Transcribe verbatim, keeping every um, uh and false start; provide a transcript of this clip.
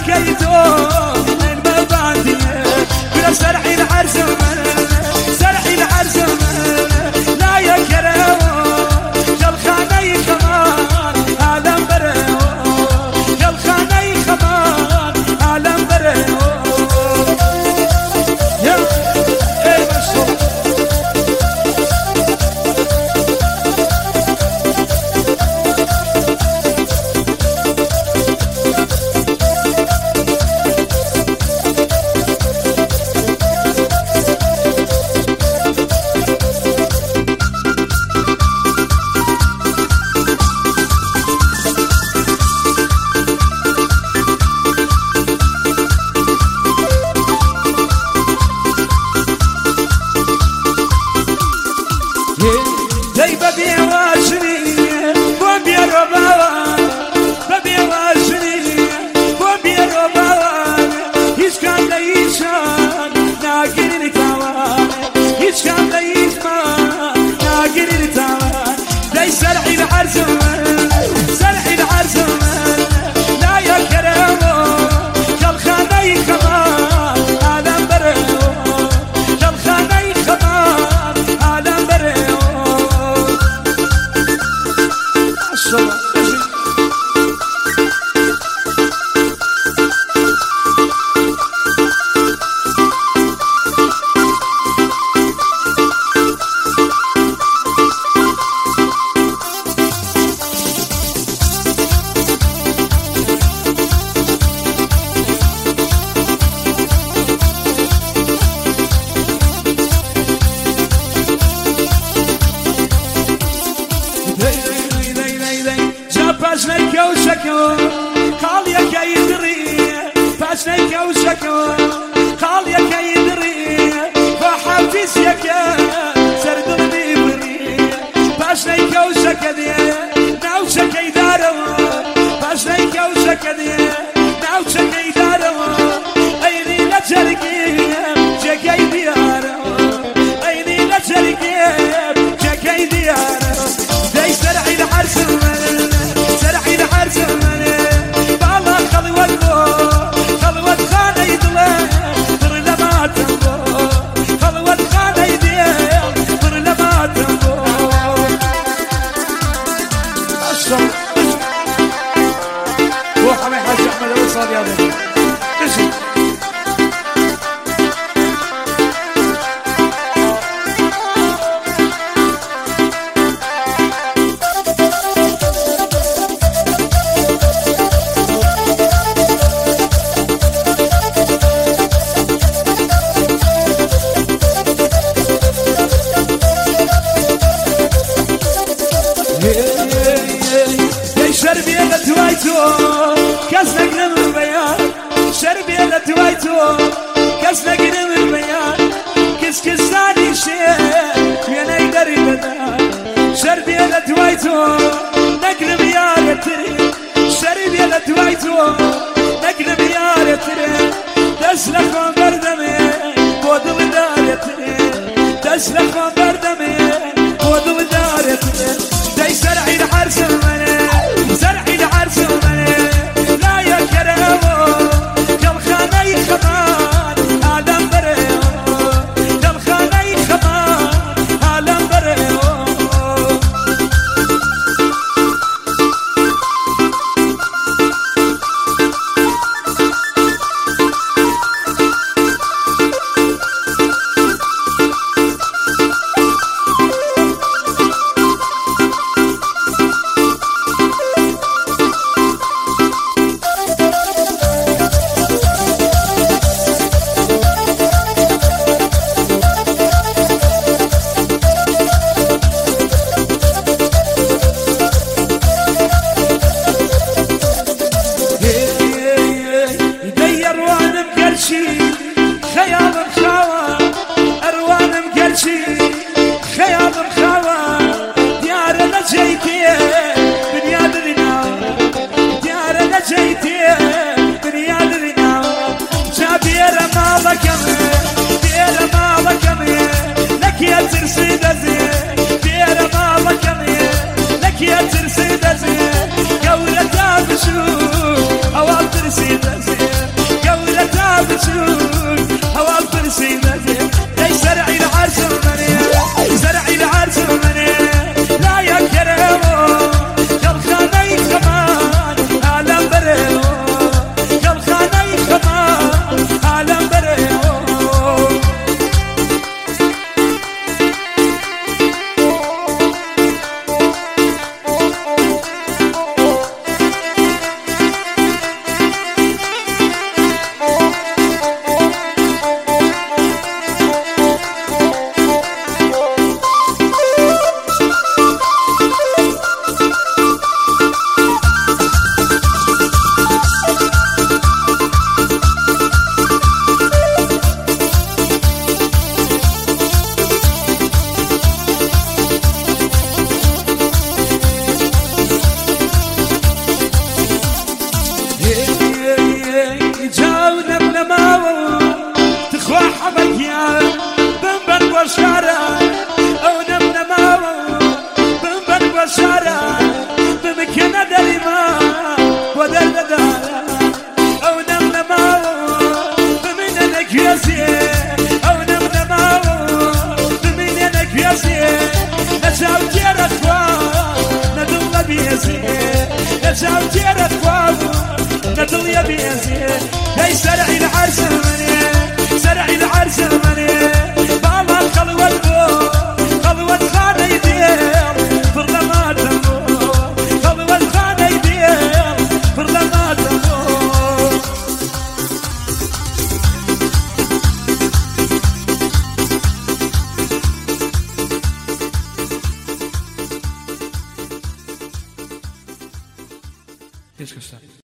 كيدون المبادئ بلا سرحي العرس سرحي العرس لا يا كريم جل خاني خمان عالم بريو جل خاني خمان عالم بريو يا ايه مشروع زي ببي واشري بوبي رباوان ببي واشري بوبي رباوان هيش كان ليشان ناقر التوان هيش كان ليشان ناقر التوان زي سرحي العرس سرحي العرس لا يا كريمو جل خاني خمان عالم بريو جل خاني خمان عالم بريو باشنيك وشكو قال يا كيدري باشنيك وشكو قال يا كيدري فحافيس يا كا سرد البيبري باشنيك وشكدي ناو شكي دارو باشنيك وشكدي ناو شكي دارو ايني لجركي شكي ديارو ايني لجركي شكي ديارو زي سرحي العرس سرحي العرس بالله خلي ودو خلي ود خانه يدله ترى لما تنبو خلي ود خانه يديه ترى لما تنبو اشرب روح على حاج احمد الوصال يا ولد اجي شربي لتوايتو كسنك نم البيان شربي لتوايتو كسنك نم البيان كس كساني شيء وينا يدري بدان شربي لتوايتو نقلب يا رتري شربي لتوايتو نقلب يا رتري تسلخ بردمي بودل دارتري تسلخ بردمي بودل دارتري زي سرعي العرس سرحي العرس لا يا كريمو جل خاني خمان عالم بريو جل خاني خمان عالم بريو بشارة أو نمنما بمبن بشارة بمكنة دلما ودر دارا أو نمنما بمننك ياسي أو نمنما بمننك ياسي نشاو جيرت واو ندل بيزي نشاو جيرت واو ندل يا بيزي هاي سرعي العرس مني سرعي العرس مني بابا خلوة البو خلوة خانة يدير برلمات البو خلوة خانة يدير برلمات البو Qu'est-ce que ça